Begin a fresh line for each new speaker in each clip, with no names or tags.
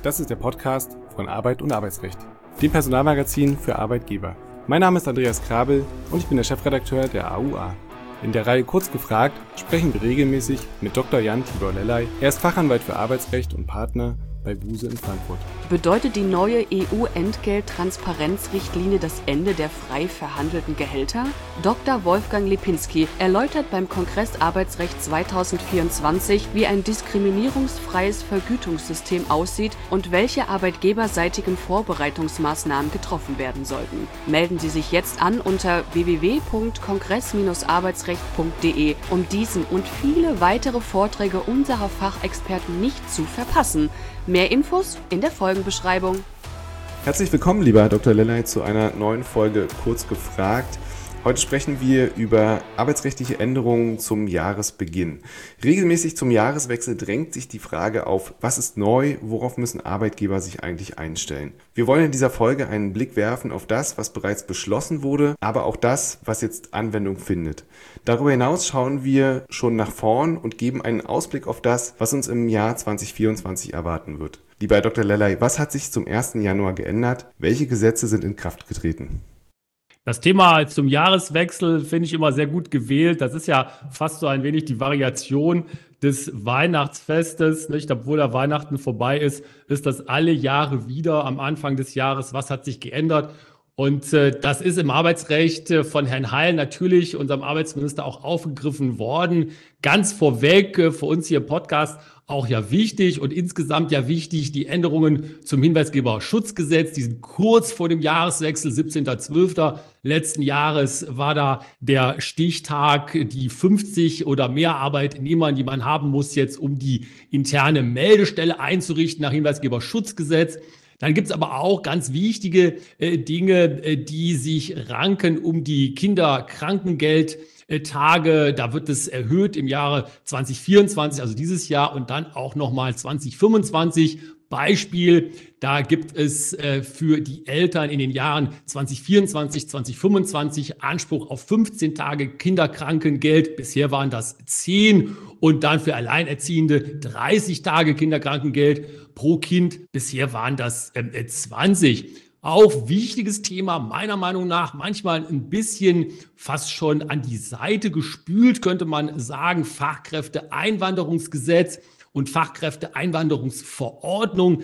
Das ist der Podcast von Arbeit und Arbeitsrecht, dem Personalmagazin für Arbeitgeber. Mein Name ist Andreas Krabel und ich bin der Chefredakteur der AUA. In der Reihe Kurz gefragt sprechen wir regelmäßig mit Dr. Jan Tibor Lellay. Er ist Fachanwalt für Arbeitsrecht und Partner bei Buse in Frankfurt.
Bedeutet die neue EU-Entgelttransparenzrichtlinie das Ende der frei verhandelten Gehälter? Dr. Wolfgang Lipinski erläutert beim Kongress Arbeitsrecht 2024, wie ein diskriminierungsfreies Vergütungssystem aussieht und welche arbeitgeberseitigen Vorbereitungsmaßnahmen getroffen werden sollten. Melden Sie sich jetzt an unter www.kongress-arbeitsrecht.de, um diesen und viele weitere Vorträge unserer Fachexperten nicht zu verpassen. Mehr Infos in der Folgenbeschreibung.
Herzlich willkommen, lieber Herr Dr. Lellay, zu einer neuen Folge Kurz gefragt. Heute sprechen wir über arbeitsrechtliche Änderungen zum Jahresbeginn. Regelmäßig zum Jahreswechsel drängt sich die Frage auf, was ist neu, worauf müssen Arbeitgeber sich eigentlich einstellen. Wir wollen in dieser Folge einen Blick werfen auf das, was bereits beschlossen wurde, aber auch das, was jetzt Anwendung findet. Darüber hinaus schauen wir schon nach vorn und geben einen Ausblick auf das, was uns im Jahr 2024 erwarten wird. Lieber Herr Dr. Lellay, was hat sich zum 1. Januar geändert? Welche Gesetze sind in Kraft getreten?
Das Thema zum Jahreswechsel finde ich immer sehr gut gewählt. Das ist ja fast so ein wenig die Variation des Weihnachtsfestes, nicht? Obwohl ja Weihnachten vorbei ist, ist das alle Jahre wieder am Anfang des Jahres. Was hat sich geändert? Und das ist im Arbeitsrecht von Herrn Heil natürlich, unserem Arbeitsminister, auch aufgegriffen worden. Ganz vorweg für uns hier im Podcast auch ja wichtig und insgesamt ja wichtig, die Änderungen zum Hinweisgeberschutzgesetz, die sind kurz vor dem Jahreswechsel, 17.12. letzten Jahres war da der Stichtag, die 50 oder mehr Arbeitnehmer, die man haben muss jetzt, um die interne Meldestelle einzurichten nach Hinweisgeberschutzgesetz. Dann gibt's aber auch ganz wichtige Dinge, die sich ranken um die Kinderkrankengeldtage. Da wird es erhöht im Jahre 2024, also dieses Jahr, und dann auch nochmal 2025. Beispiel, da gibt es für die Eltern in den Jahren 2024, 2025 Anspruch auf 15 Tage Kinderkrankengeld. Bisher waren das 10 und dann für Alleinerziehende 30 Tage Kinderkrankengeld pro Kind. Bisher waren das 20. Auch wichtiges Thema, meiner Meinung nach, manchmal ein bisschen fast schon an die Seite gespült, könnte man sagen, Fachkräfteeinwanderungsgesetz und Fachkräfteeinwanderungsverordnung.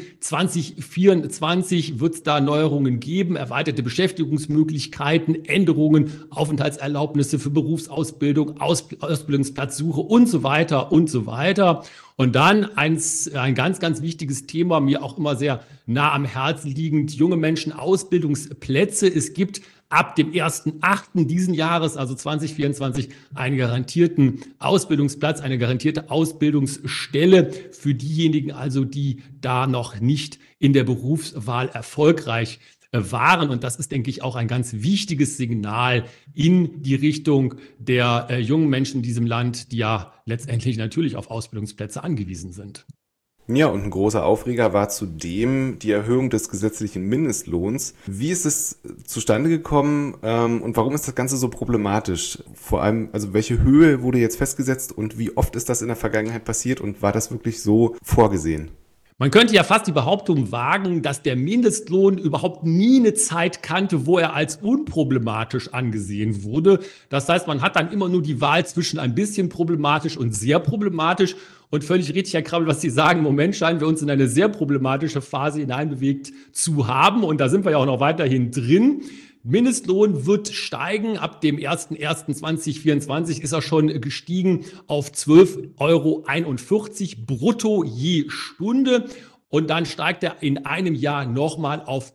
2024 wird es da Neuerungen geben, erweiterte Beschäftigungsmöglichkeiten, Änderungen, Aufenthaltserlaubnisse für Berufsausbildung, Ausbildungsplatzsuche und so weiter und so weiter. Und dann ein ganz, ganz wichtiges Thema, mir auch immer sehr nah am Herzen liegend, junge Menschen Ausbildungsplätze. Es gibt ab dem 1.8. diesen Jahres, also 2024, einen garantierten Ausbildungsplatz, eine garantierte Ausbildungsstelle für diejenigen, also die da noch nicht in der Berufswahl erfolgreich waren. Und das ist, denke ich, auch ein ganz wichtiges Signal in die Richtung der jungen Menschen in diesem Land, die ja letztendlich natürlich auf Ausbildungsplätze angewiesen sind.
Ja, und ein großer Aufreger war zudem die Erhöhung des gesetzlichen Mindestlohns. Wie ist es zustande gekommen und warum ist das Ganze so problematisch? Vor allem, also welche Höhe wurde jetzt festgesetzt und wie oft ist das in der Vergangenheit passiert und war das wirklich so vorgesehen?
Man könnte ja fast die Behauptung wagen, dass der Mindestlohn überhaupt nie eine Zeit kannte, wo er als unproblematisch angesehen wurde. Das heißt, man hat dann immer nur die Wahl zwischen ein bisschen problematisch und sehr problematisch. Und völlig richtig, Herr Krabbel, was Sie sagen, im Moment scheinen wir uns in eine sehr problematische Phase hineinbewegt zu haben. Und da sind wir ja auch noch weiterhin drin. Mindestlohn wird steigen. Ab dem 01.01.2024 ist er schon gestiegen auf 12,41 € brutto je Stunde. Und dann steigt er in einem Jahr nochmal auf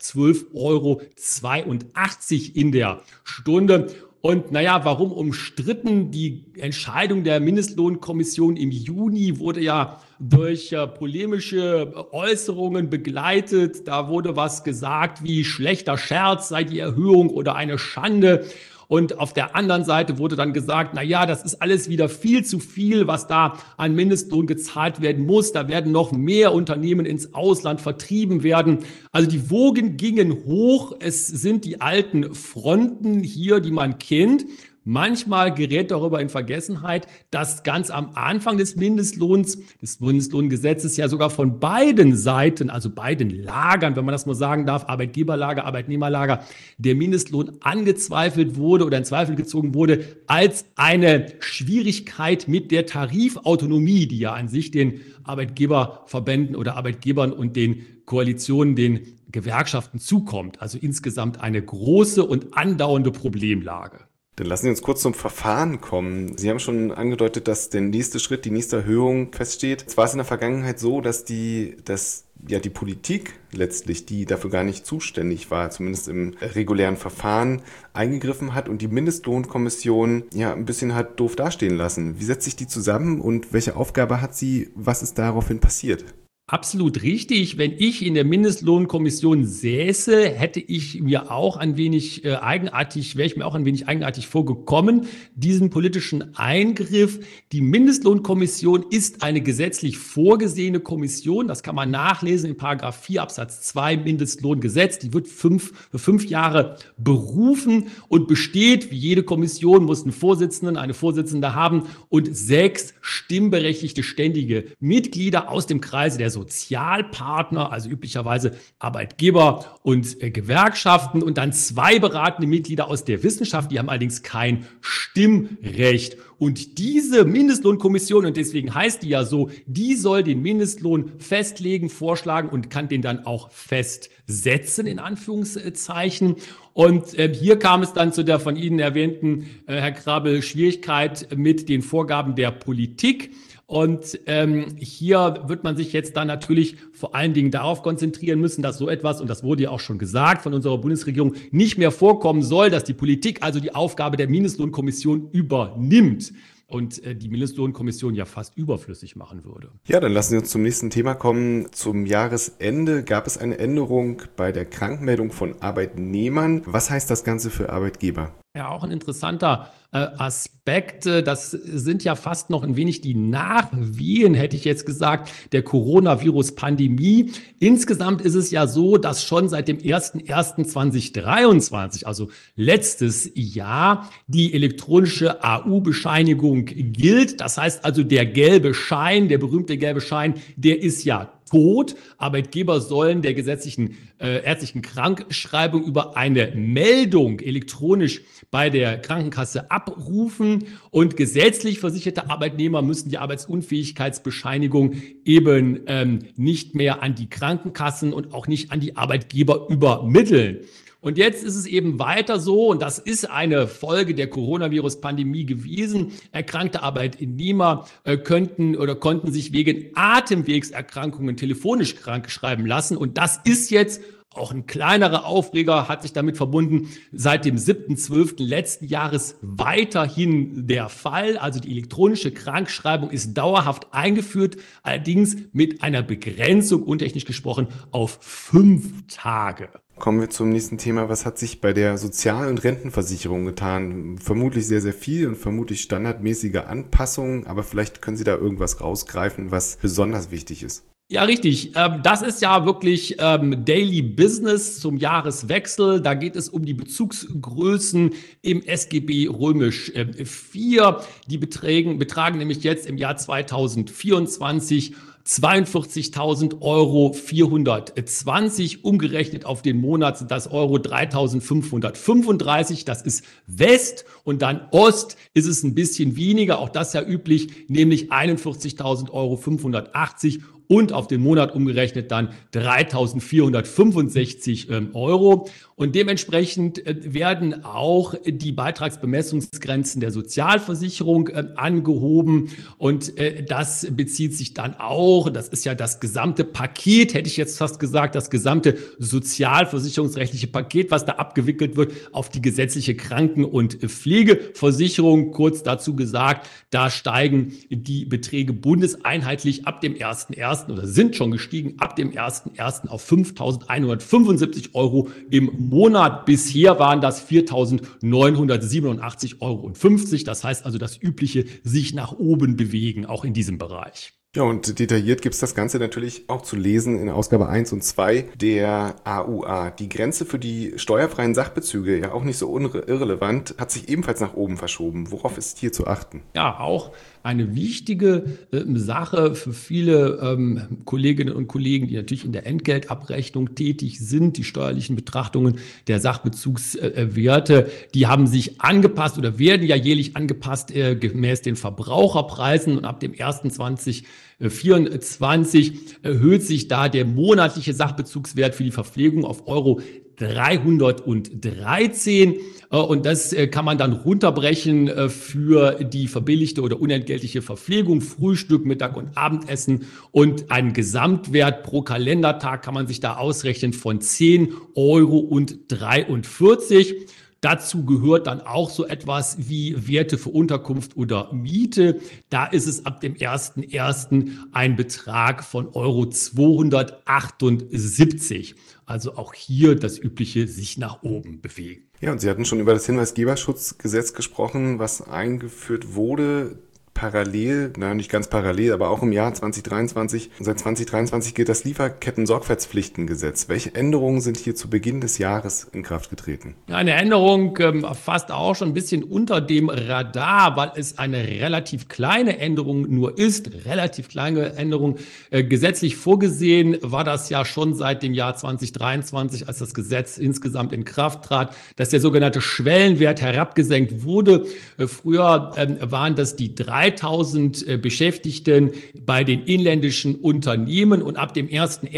12,82 € in der Stunde. Und naja, warum umstritten? Die Entscheidung der Mindestlohnkommission im Juni wurde ja durch polemische Äußerungen begleitet. Da wurde was gesagt wie schlechter Scherz sei die Erhöhung oder eine Schande. Und auf der anderen Seite wurde dann gesagt, na ja, das ist alles wieder viel zu viel, was da an Mindestlohn gezahlt werden muss. Da werden noch mehr Unternehmen ins Ausland vertrieben werden. Also die Wogen gingen hoch. Es sind die alten Fronten hier, die man kennt. Manchmal gerät darüber in Vergessenheit, dass ganz am Anfang des Mindestlohngesetzes ja sogar von beiden Seiten, also beiden Lagern, wenn man das mal sagen darf, Arbeitgeberlager, Arbeitnehmerlager, der Mindestlohn angezweifelt wurde oder in Zweifel gezogen wurde als eine Schwierigkeit mit der Tarifautonomie, die ja an sich den Arbeitgeberverbänden oder Arbeitgebern und den Koalitionen, den Gewerkschaften zukommt. Also insgesamt eine große und andauernde Problemlage.
Dann lassen Sie uns kurz zum Verfahren kommen. Sie haben schon angedeutet, dass der nächste Schritt, die nächste Erhöhung feststeht. Es war in der Vergangenheit so, dass die Politik letztlich, die dafür gar nicht zuständig war, zumindest im regulären Verfahren, eingegriffen hat und die Mindestlohnkommission ein bisschen hat doof dastehen lassen. Wie setzt sich die zusammen und welche Aufgabe hat sie? Was ist daraufhin passiert?
Absolut richtig. Wenn ich in der Mindestlohnkommission säße, hätte ich mir auch ein wenig eigenartig vorgekommen, diesen politischen Eingriff. Die Mindestlohnkommission ist eine gesetzlich vorgesehene Kommission. Das kann man nachlesen in Paragraph 4 Absatz 2 Mindestlohngesetz. Die wird für 5 Jahre berufen und besteht, wie jede Kommission, muss einen Vorsitzenden, eine Vorsitzende haben und 6 stimmberechtigte ständige Mitglieder aus dem Kreise der Sozialpartner, also üblicherweise Arbeitgeber und Gewerkschaften und dann 2 beratende Mitglieder aus der Wissenschaft, die haben allerdings kein Stimmrecht. Und diese Mindestlohnkommission, und deswegen heißt die ja so, die soll den Mindestlohn festlegen, vorschlagen und kann den dann auch festsetzen, in Anführungszeichen. Und hier kam es dann zu der von Ihnen erwähnten, Herr Krabel, Schwierigkeit mit den Vorgaben der Politik. Und hier wird man sich jetzt dann natürlich vor allen Dingen darauf konzentrieren müssen, dass so etwas, und das wurde ja auch schon gesagt von unserer Bundesregierung, nicht mehr vorkommen soll, dass die Politik also die Aufgabe der Mindestlohnkommission übernimmt und die Mindestlohnkommission ja fast überflüssig machen würde.
Ja, dann lassen Sie uns zum nächsten Thema kommen. Zum Jahresende gab es eine Änderung bei der Krankmeldung von Arbeitnehmern. Was heißt das Ganze für Arbeitgeber?
Ja, auch ein interessanter Aspekt. Das sind ja fast noch ein wenig die Nachwehen, hätte ich jetzt gesagt, der Coronavirus-Pandemie. Insgesamt ist es ja so, dass schon seit dem 01.01.2023, also letztes Jahr, die elektronische AU-Bescheinigung gilt. Das heißt also, der gelbe Schein, der berühmte gelbe Schein, der ist ja tot. Arbeitgeber sollen der gesetzlichen ärztlichen Krankschreibung über eine Meldung elektronisch bei der Krankenkasse abrufen und gesetzlich versicherte Arbeitnehmer müssen die Arbeitsunfähigkeitsbescheinigung eben nicht mehr an die Krankenkassen und auch nicht an die Arbeitgeber übermitteln. Und jetzt ist es eben weiter so, und das ist eine Folge der Coronavirus-Pandemie gewesen. Erkrankte Arbeitnehmer konnten sich wegen Atemwegserkrankungen telefonisch krankschreiben lassen. Und das ist jetzt auch ein kleinerer Aufreger, hat sich damit verbunden, seit dem 7.12. letzten Jahres weiterhin der Fall. Also die elektronische Krankschreibung ist dauerhaft eingeführt, allerdings mit einer Begrenzung, untechnisch gesprochen, auf 5 Tage.
Kommen wir zum nächsten Thema. Was hat sich bei der Sozial- und Rentenversicherung getan? Vermutlich sehr, sehr viel und vermutlich standardmäßige Anpassungen, aber vielleicht können Sie da irgendwas rausgreifen, was besonders wichtig ist.
Ja, richtig. Das ist ja wirklich Daily Business zum Jahreswechsel. Da geht es um die Bezugsgrößen im SGB römisch 4. Die betragen nämlich jetzt im Jahr 2024 42.420 €, umgerechnet auf den Monat sind das Euro 3.535. Das ist West und dann Ost ist es ein bisschen weniger, auch das ja üblich, nämlich 41.580 € und auf den Monat umgerechnet dann 3.465 €. Und dementsprechend werden auch die Beitragsbemessungsgrenzen der Sozialversicherung angehoben. Und das bezieht sich dann auch, das ist ja das gesamte Paket, hätte ich jetzt fast gesagt, das gesamte sozialversicherungsrechtliche Paket, was da abgewickelt wird, auf die gesetzliche Kranken- und Pflegeversicherung. Kurz dazu gesagt, da steigen die Beträge bundeseinheitlich ab dem 1.1. oder sind schon gestiegen ab dem 1.1. auf 5.175 € im Monat. Bisher waren das 4.987,50 €. Das heißt also das übliche sich nach oben bewegen, auch in diesem Bereich.
Ja, und detailliert gibt's das Ganze natürlich auch zu lesen in Ausgabe 1 und 2 der AUA. Die Grenze für die steuerfreien Sachbezüge, ja auch nicht so irrelevant, hat sich ebenfalls nach oben verschoben. Worauf ist hier zu achten?
Ja, auch eine wichtige Sache für viele Kolleginnen und Kollegen, die natürlich in der Entgeltabrechnung tätig sind. Die steuerlichen Betrachtungen der Sachbezugswerte, die haben sich angepasst oder werden ja jährlich angepasst gemäß den Verbraucherpreisen. Und ab dem 1.1.2024 erhöht sich da der monatliche Sachbezugswert für die Verpflegung auf Euro 313. Und das kann man dann runterbrechen für die verbilligte oder unentgeltliche Verpflegung, Frühstück, Mittag und Abendessen. Und einen Gesamtwert pro Kalendertag kann man sich da ausrechnen von 10,43 €. Dazu gehört dann auch so etwas wie Werte für Unterkunft oder Miete. Da ist es ab dem 1.1. ein Betrag von Euro 278. Also auch hier das übliche sich nach oben bewegen.
Ja, und Sie hatten schon über das Hinweisgeberschutzgesetz gesprochen, was eingeführt wurde. Parallel, nicht ganz parallel, aber auch im Jahr 2023. Und seit 2023 gilt das Lieferketten-Sorgfaltspflichtengesetz. Welche Änderungen sind hier zu Beginn des Jahres in Kraft getreten?
Eine Änderung fast auch schon ein bisschen unter dem Radar, weil es eine relativ kleine Änderung nur ist. Relativ kleine Änderung. Gesetzlich vorgesehen war das ja schon seit dem Jahr 2023, als das Gesetz insgesamt in Kraft trat, dass der sogenannte Schwellenwert herabgesenkt wurde. Früher waren das die 3.000 Beschäftigten bei den inländischen Unternehmen und ab dem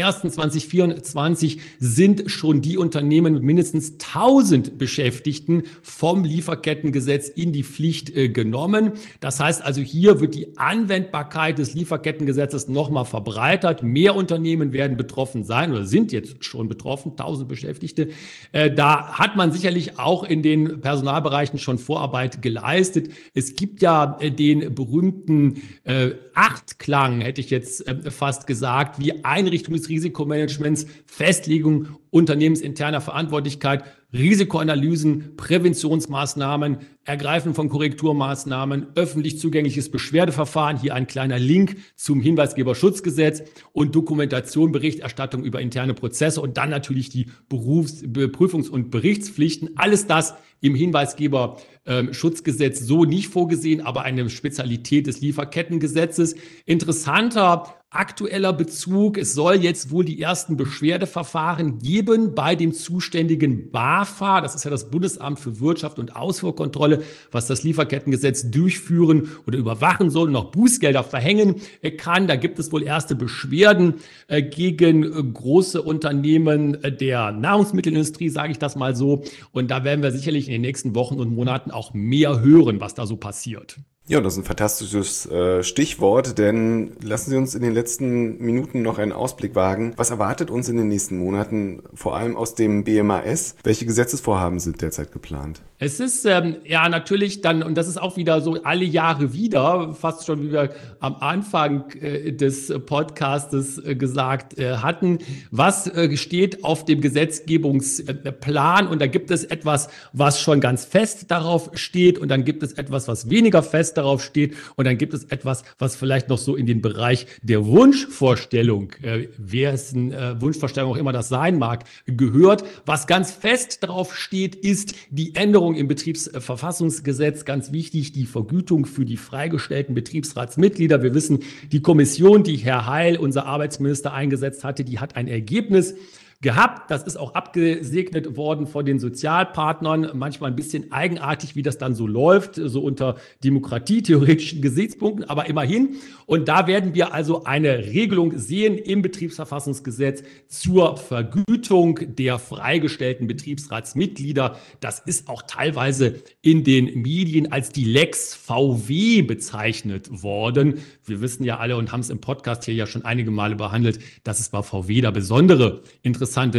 1.1.2024 sind schon die Unternehmen mit mindestens 1.000 Beschäftigten vom Lieferkettengesetz in die Pflicht genommen. Das heißt also, hier wird die Anwendbarkeit des Lieferkettengesetzes nochmal verbreitert. Mehr Unternehmen werden betroffen sein oder sind jetzt schon betroffen, 1.000 Beschäftigte. Da hat man sicherlich auch in den Personalbereichen schon Vorarbeit geleistet. Es gibt ja den berühmten Achtklang, hätte ich jetzt fast gesagt, wie Einrichtung des Risikomanagements, Festlegung unternehmensinterner Verantwortlichkeit, Risikoanalysen, Präventionsmaßnahmen, Ergreifen von Korrekturmaßnahmen, öffentlich zugängliches Beschwerdeverfahren, hier ein kleiner Link zum Hinweisgeberschutzgesetz und Dokumentation, Berichterstattung über interne Prozesse und dann natürlich die Prüfungs- und Berichtspflichten. Alles das im Hinweisgeberschutzgesetz so nicht vorgesehen, aber eine Spezialität des Lieferkettengesetzes. Interessanter aktueller Bezug. Es soll jetzt wohl die ersten Beschwerdeverfahren geben bei dem zuständigen BAFA. Das ist ja das Bundesamt für Wirtschaft und Ausfuhrkontrolle, was das Lieferkettengesetz durchführen oder überwachen soll und auch Bußgelder verhängen kann. Da gibt es wohl erste Beschwerden gegen große Unternehmen der Nahrungsmittelindustrie, sage ich das mal so. Und da werden wir sicherlich in den nächsten Wochen und Monaten auch mehr hören, was da so passiert.
Ja, das ist ein fantastisches Stichwort, denn lassen Sie uns in den letzten Minuten noch einen Ausblick wagen. Was erwartet uns in den nächsten Monaten, vor allem aus dem BMAS? Welche Gesetzesvorhaben sind derzeit geplant?
Es ist ja natürlich dann, und das ist auch wieder so alle Jahre wieder, fast schon wie wir am Anfang des Podcastes gesagt hatten, was steht auf dem Gesetzgebungsplan, und da gibt es etwas, was schon ganz fest darauf steht, und dann gibt es etwas, was weniger fest darauf steht, und dann gibt es etwas, was vielleicht noch so in den Bereich der Wunschvorstellung, wessen Wunschvorstellung auch immer das sein mag, gehört. Was ganz fest darauf steht, ist die Änderung im Betriebsverfassungsgesetz, ganz wichtig, die Vergütung für die freigestellten Betriebsratsmitglieder. Wir wissen, die Kommission, die Herr Heil, unser Arbeitsminister, eingesetzt hatte, die hat ein Ergebnis gehabt. Das ist auch abgesegnet worden von den Sozialpartnern. Manchmal ein bisschen eigenartig, wie das dann so läuft, so unter demokratietheoretischen Gesichtspunkten, aber immerhin. Und da werden wir also eine Regelung sehen im Betriebsverfassungsgesetz zur Vergütung der freigestellten Betriebsratsmitglieder. Das ist auch teilweise in den Medien als die Lex VW bezeichnet worden. Wir wissen ja alle und haben es im Podcast hier ja schon einige Male behandelt, dass es bei VW da besondere interessante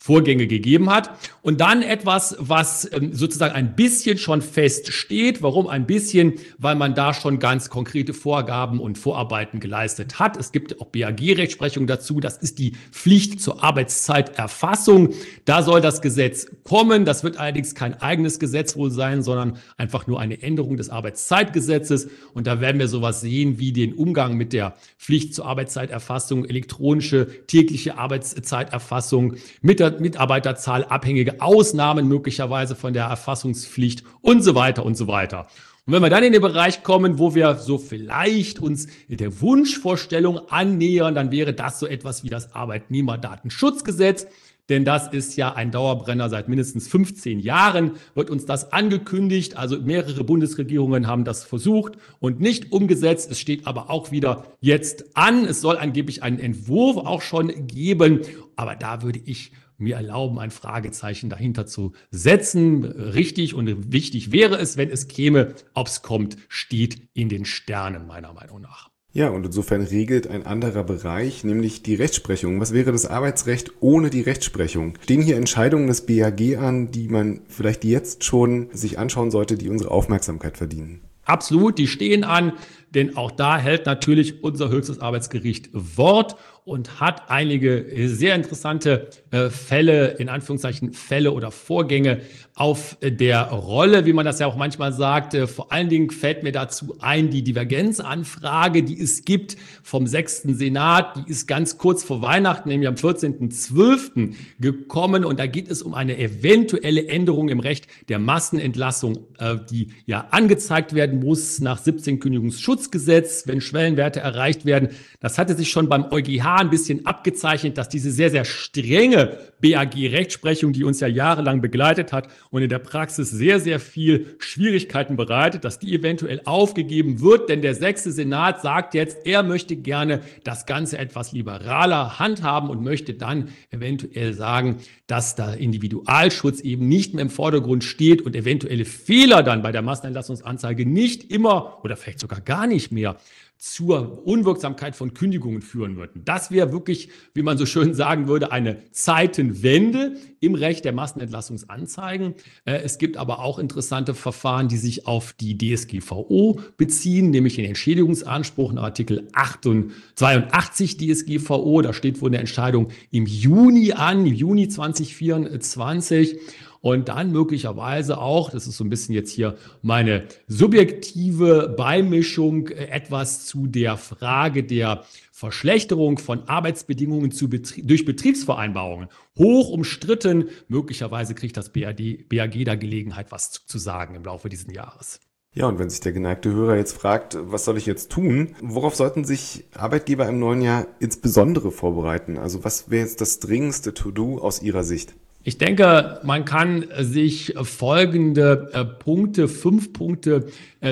Vorgänge gegeben hat. Und dann etwas, was sozusagen ein bisschen schon feststeht. Warum ein bisschen? Weil man da schon ganz konkrete Vorgaben und Vorarbeiten geleistet hat. Es gibt auch BAG-Rechtsprechung dazu. Das ist die Pflicht zur Arbeitszeiterfassung. Da soll das Gesetz kommen. Das wird allerdings kein eigenes Gesetz wohl sein, sondern einfach nur eine Änderung des Arbeitszeitgesetzes. Und da werden wir sowas sehen wie den Umgang mit der Pflicht zur Arbeitszeiterfassung, elektronische tägliche Arbeitszeiterfassung, mit der Mitarbeiterzahl abhängige Ausnahmen möglicherweise von der Erfassungspflicht und so weiter und so weiter. Und wenn wir dann in den Bereich kommen, wo wir so vielleicht uns der Wunschvorstellung annähern, dann wäre das so etwas wie das Arbeitnehmerdatenschutzgesetz. Denn das ist ja ein Dauerbrenner seit mindestens 15 Jahren, wird uns das angekündigt. Also mehrere Bundesregierungen haben das versucht und nicht umgesetzt. Es steht aber auch wieder jetzt an. Es soll angeblich einen Entwurf auch schon geben. Aber da würde ich mir erlauben, ein Fragezeichen dahinter zu setzen. Richtig und wichtig wäre es, wenn es käme. Ob es kommt, steht in den Sternen, meiner Meinung nach.
Ja, und insofern regelt ein anderer Bereich, nämlich die Rechtsprechung. Was wäre das Arbeitsrecht ohne die Rechtsprechung? Stehen hier Entscheidungen des BAG an, die man vielleicht jetzt schon sich anschauen sollte, die unsere Aufmerksamkeit verdienen?
Absolut, die stehen an, denn auch da hält natürlich unser höchstes Arbeitsgericht Wort und hat einige sehr interessante Fälle, in Anführungszeichen Fälle oder Vorgänge auf der Rolle, wie man das ja auch manchmal sagt. Vor allen Dingen fällt mir dazu ein, die Divergenzanfrage, die es gibt vom 6. Senat, die ist ganz kurz vor Weihnachten, nämlich am 14.12. gekommen und da geht es um eine eventuelle Änderung im Recht der Massenentlassung, die ja angezeigt werden muss nach 17 Kündigungsschutzgesetz, wenn Schwellenwerte erreicht werden. Das hatte sich schon beim EuGH ein bisschen abgezeichnet, dass diese sehr, sehr strenge BAG-Rechtsprechung, die uns ja jahrelang begleitet hat und in der Praxis sehr, sehr viel Schwierigkeiten bereitet, dass die eventuell aufgegeben wird. Denn der 6. Senat sagt jetzt, er möchte gerne das Ganze etwas liberaler handhaben und möchte dann eventuell sagen, dass der Individualschutz eben nicht mehr im Vordergrund steht und eventuelle Fehler dann bei der Massenentlassungsanzeige nicht immer oder vielleicht sogar gar nicht mehr zur Unwirksamkeit von Kündigungen führen würden. Das wäre wirklich, wie man so schön sagen würde, eine Zeitenwende im Recht der Massenentlassungsanzeigen. Es gibt aber auch interessante Verfahren, die sich auf die DSGVO beziehen, nämlich den Entschädigungsanspruch nach Artikel 82 DSGVO. Da steht wohl eine Entscheidung im Juni an, im Juni 2024. Und dann möglicherweise auch, das ist so ein bisschen jetzt hier meine subjektive Beimischung, etwas zu der Frage der Verschlechterung von Arbeitsbedingungen durch Betriebsvereinbarungen. Hoch umstritten, möglicherweise kriegt das BAG da Gelegenheit, was zu sagen im Laufe dieses Jahres.
Ja, und wenn sich der geneigte Hörer jetzt fragt, was soll ich jetzt tun? Worauf sollten sich Arbeitgeber im neuen Jahr insbesondere vorbereiten? Also was wäre jetzt das dringendste To-Do aus Ihrer Sicht?
Ich denke, man kann sich folgende Punkte, 5 Punkte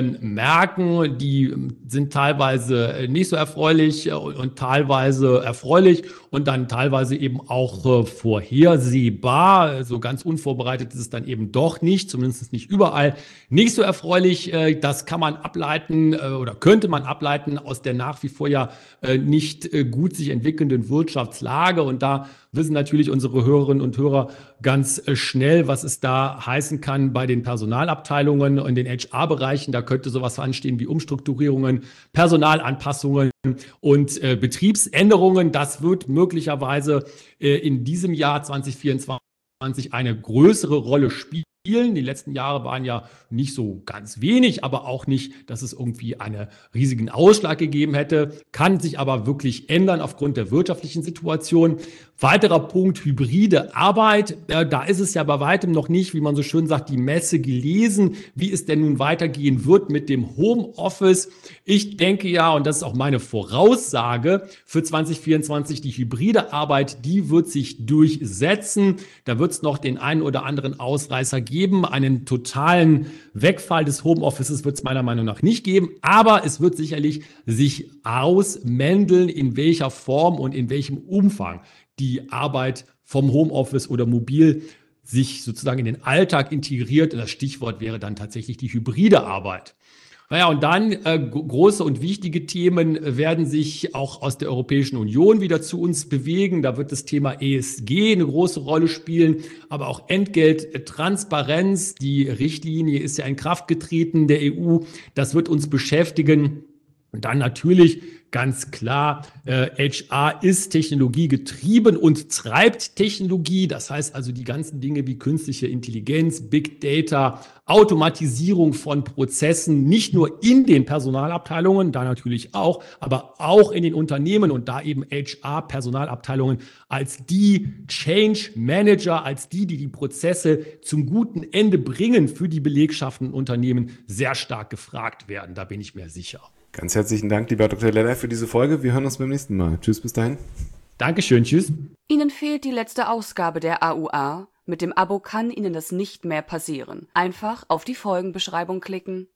merken, die sind teilweise nicht so erfreulich und teilweise erfreulich und dann teilweise eben auch vorhersehbar. So ganz unvorbereitet ist es dann eben doch nicht, zumindest nicht überall. Nicht so erfreulich, das kann man ableiten oder könnte man ableiten aus der nach wie vor ja nicht gut sich entwickelnden Wirtschaftslage. Und da wissen natürlich unsere Hörerinnen und Hörer ganz schnell, was es da heißen kann bei den Personalabteilungen und den HR-Bereichen. Da könnte sowas anstehen wie Umstrukturierungen, Personalanpassungen und Betriebsänderungen. Das wird möglicherweise in diesem Jahr 2024 eine größere Rolle spielen. Die letzten Jahre waren ja nicht so ganz wenig, aber auch nicht, dass es irgendwie einen riesigen Ausschlag gegeben hätte. Kann sich aber wirklich ändern aufgrund der wirtschaftlichen Situation. Weiterer Punkt, hybride Arbeit. Da ist es ja bei weitem noch nicht, wie man so schön sagt, die Messe gelesen, wie es denn nun weitergehen wird mit dem Homeoffice. Ich denke ja, und das ist auch meine Voraussage für 2024, die hybride Arbeit, die wird sich durchsetzen. Da wird es noch den einen oder anderen Ausreißer geben. Einen totalen Wegfall des Homeoffices wird es meiner Meinung nach nicht geben, aber es wird sicherlich sich ausmändeln, in welcher Form und in welchem Umfang die Arbeit vom Homeoffice oder mobil sich sozusagen in den Alltag integriert. Das Stichwort wäre dann tatsächlich die hybride Arbeit. Naja, und dann große und wichtige Themen werden sich auch aus der Europäischen Union wieder zu uns bewegen. Da wird das Thema ESG eine große Rolle spielen, aber auch Entgelttransparenz. Die Richtlinie ist ja in Kraft getreten der EU. Das wird uns beschäftigen. Und dann natürlich ganz klar, HR ist technologiegetrieben und treibt Technologie. Das heißt also die ganzen Dinge wie künstliche Intelligenz, Big Data, Automatisierung von Prozessen, nicht nur in den Personalabteilungen, da natürlich auch, aber auch in den Unternehmen und da eben HR-Personalabteilungen als die Change Manager, als die Prozesse zum guten Ende bringen für die Belegschaften und Unternehmen sehr stark gefragt werden. Da bin ich mir sicher.
Ganz herzlichen Dank, lieber Dr. Leller, für diese Folge. Wir hören uns beim nächsten Mal. Tschüss, bis dahin.
Dankeschön, tschüss.
Ihnen fehlt die letzte Ausgabe der AUA. Mit dem Abo kann Ihnen das nicht mehr passieren. Einfach auf die Folgenbeschreibung klicken.